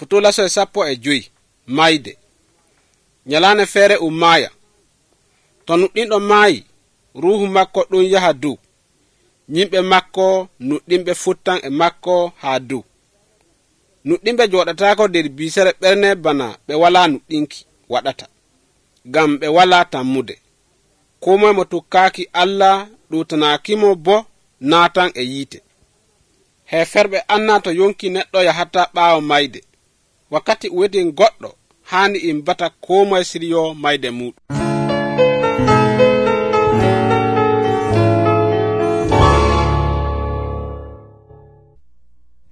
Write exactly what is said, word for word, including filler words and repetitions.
Futula so sappo e joyi mayde. Nyalane fere umaya. To nuɗɗinɗo maayi, ruhu makko ɗum yaha dow. Yimɓe makko nuɗɗinɓe futtan e makko haa dow. Nuɗɗinɓe joɗatako nder bisere ɓerne bana ɓe wala nuɗɗinki waɗata, ngam ɓe wala tammude. Komoy mo tokkaki Allah ɗutanakimo bo natan e yiite. Heferɓe anna to yonki neɗɗo yahata ɓaawo mayde. Wakkati uwedin goɗɗo hani imbata komoy siriyo mayde muɗum.